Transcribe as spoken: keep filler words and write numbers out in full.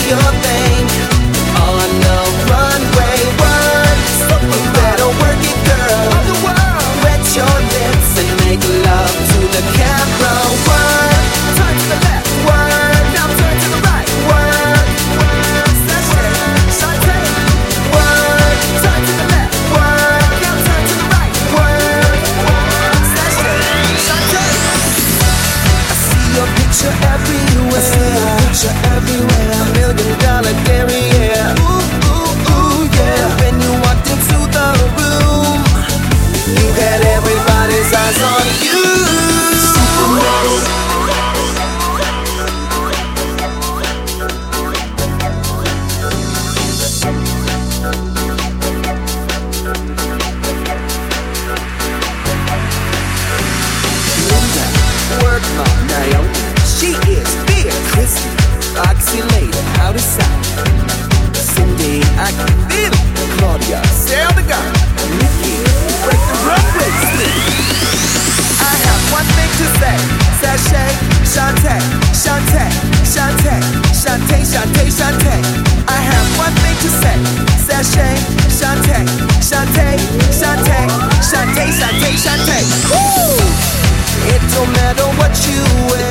your thing on the runway. One, you better work it, girl. Wet your lips and make love to the camera. One, turn to the left. One, now turn to the right. One, session, Shantae. One, turn to the left. One, now turn to the right. One, session, Shantae. I see your picture everywhere. I see your picture everywhere. A million dollar derriere. Ooh, ooh, ooh, yeah. When you walked into the room, you had everybody's eyes on you. Supermodel. Linda, work mom, Naomi. She is Bea Christie. Oxy lady, how to sound. Cindy, I can feel it. Claudia, sail the gun. Nikki, break the runway split. I have one thing to say. Sashay, Shantae, Shantae, Shantae, Shantae, Shantae, Shantae. I have one thing to say. Sashay, Shantae, Shantae, Shantae, Shantae, Shantae, Shantae. Woo! It don't matter what you wear.